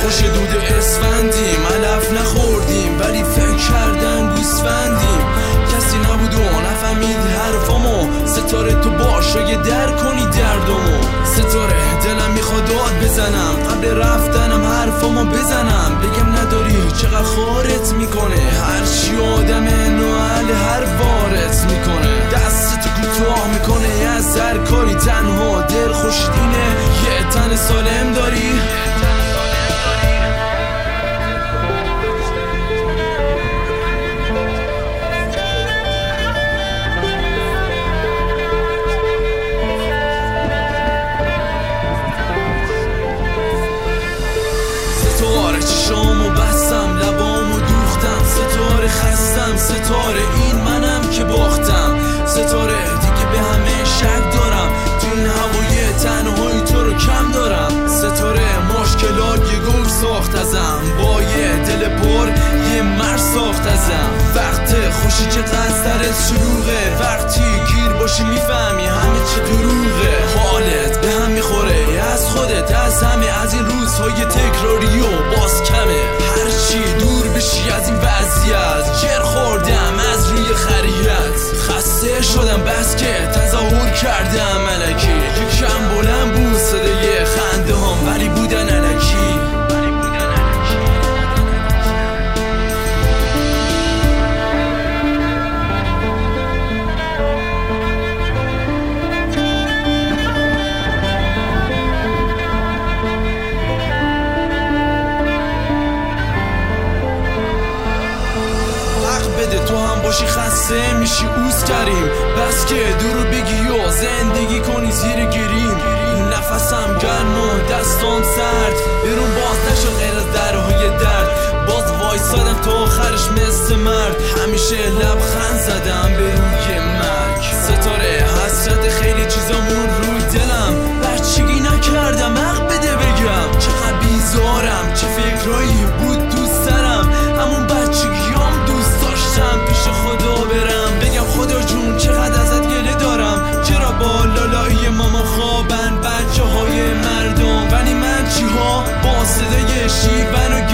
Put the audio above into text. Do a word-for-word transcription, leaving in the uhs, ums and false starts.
خوش دود اسفندیم، علف نخوردیم ولی فکر کردن گوسفندیم. کسی نبود و نفهمید حرفامو، ستاره تو باش اگه در کنی دردامو. ستاره دلم میخواد داد بزنم، قبل رفتنم حرفامو بزنم، بگم نداری چقدر خارت میکنه، هرچی آدم نوعل هر وارت میکنه. دستتو کوتاه میکنه از هر کاری، تنها دل خوشدینه یه تن سالم داری. ستاره چشامو بستم، لبامو دوختم، ستاره خستم، ستاره این منم که باختم. ستاره دیگه به همه شک دارم، تو این هوای تنهایی تو رو کم دارم. ستاره مشکلات یه گل ساخت ازم، با یه دل پر یه مرد ساخت ازم. وقت خوشی چقدر سرت شلوغه، وقتی گیر باشی میفهمی همه چی دروغه. حالت به هم میخوره از خودت، از همه، از این روزهای تکراری و باز کمه. هرچی دور بشی از این وضعیت، جر خوردم از روی خریت. خسته شدم بس که تظاهر کردم الکی، یکم بلند بود صدای خنده هم ولی بودن الکی. بده تو هم باشی خسته میشی اوز کریم، بس که دورو بگی و زندگی کنی زیر گریم. نفسم گرم و دستام سرد، بیرون باز نشد غیر از درهای درد. باز وایسادم تا آخرش مثل مرد، همیشه لبخند زدم به روی مرگ. ستاره حسرت خیلی چیزامون روی دلم، بچگی نکردم حق بده بگم. چقدر بیزارم، چه فکرایی بود دوست دارم، همون بچگیام دوست داشتم پیش خدا برم، بگم خدا جون چقدر ازت گله دارم. چرا با لالایی ماما خوابن بچه های مردم، ولی من چی ها با صدای شیون و